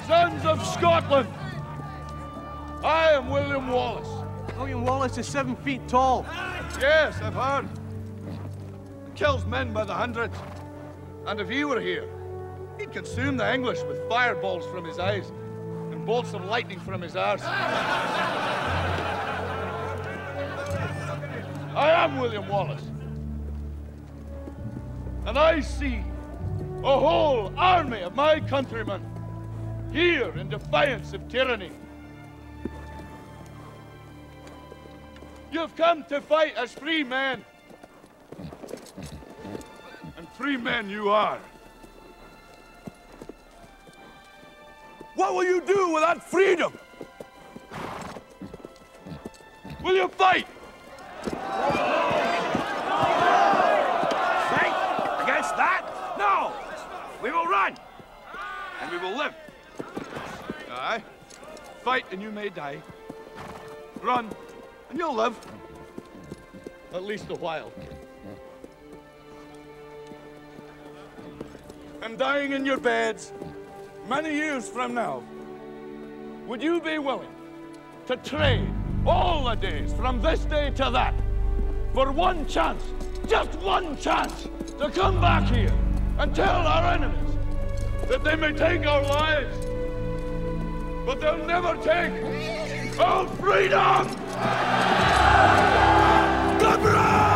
Sons of Scotland, I am William Wallace. William Wallace is 7 feet tall. Yes, I've heard. He kills men by the hundreds. And if he were here, he'd consume the English with fireballs from his eyes and bolts of lightning from his arse. I am William Wallace. And I see a whole army of my countrymen here in defiance of tyranny. You've come to fight as free men. And free men you are. What will you do with that freedom? Will you fight? Fight against that? No! We will run! And we will live. Aye. Fight and you may die. Run and you'll live. At least a while. And dying in your beds many years from now, would you be willing to trade all the days from this day to that for one chance, just one chance, to come back here and tell our enemies that they may take our lives, but they'll never take our freedom? The brave!